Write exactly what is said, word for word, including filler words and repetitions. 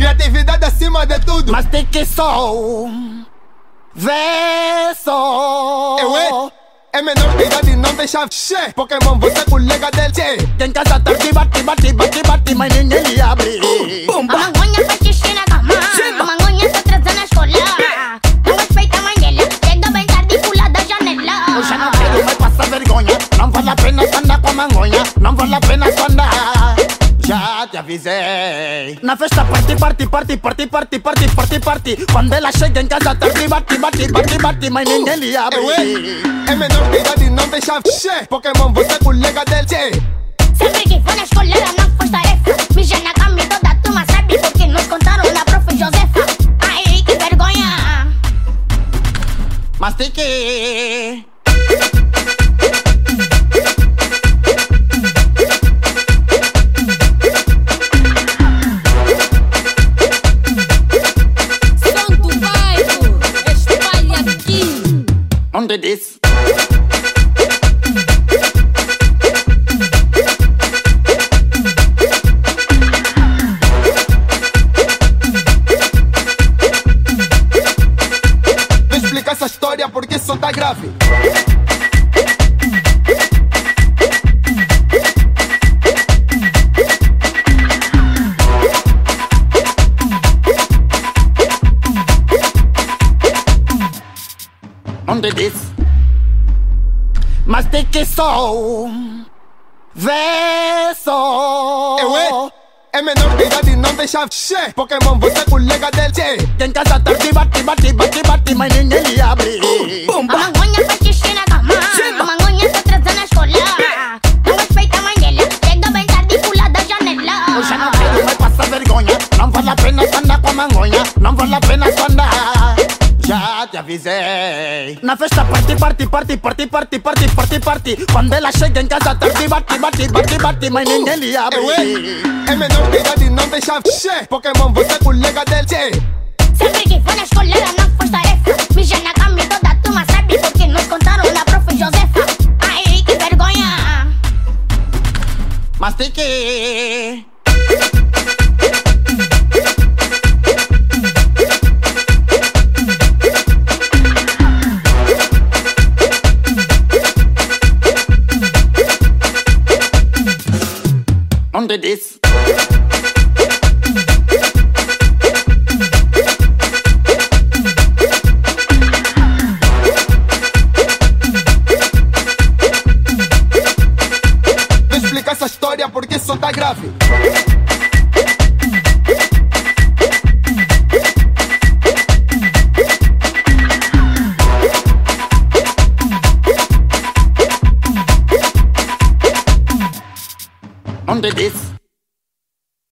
Criatividade acima de tudo. Mas tem que só ver só. Eu é, é menor de idade e não tem chave. Che, Pokémon, você é colega dele. Che, que em casa tá de bate, bate, bate, bate, mas ninguém lhe abre. A mangonha faz xixi na cama. A mangonha tá trazendo na escola. Não respeita a mãe dela. Chega bem tarde e pula da janela. Eu já não quero mais passar vergonha. Não vale a pena só andar com a mangonha. Não vale a pena só andar. Já te avisei. Na festa party, party, party, party, party, party, party, party. Quando ela chega em casa tá de bate, bate, bate, bate, mas ninguém lhe abre. Eu é, é menor de idade e não tem chave. Che, Pokémon, você é colega dele. Che, Sempre que for na escola ela não faz tarefa. Mija na cama e toda a turma sabe porque nos contaram da prof. Josefa. Ai, que vergonha. Mas tem que Som do bairro, espalha aqui. onde diz. vou explicar essa história porque isso tá grave. Onde diz. Mas tem que só ver só. Eu é, é menor de idade e não tem chave. Che, Pokémon, você é colega dele. Che, que em casa tá de bate, bate, bate, bate, mas ninguém lhe abre. A mangonha faz xixi na cama. A mangonha tá trazendo na escola. Não respeita a mãe dela. Chega bem tarde e pula da janela. Eu já não quero mais passar vergonha. Não vale a pena só andar com a mangonha. Não vale a pena só andar. Já te avisei. Na festa party, party, party, party, party, party, party, party. Quando ela chega em casa tá de bate, bate, bate, bate, mas ninguém lhe abre. eu é, é menor de idade e não tem chave. Che, Pokémon, você é colega dele. Che, Sempre que for na escola ela não faz tarefa. Mija na cama e toda a turma sabe porque nos contaram da prof. Josefa. Ai, que vergonha. Mas tem que onde diz. vou explicar essa história porque isso tá grave. Onde diz.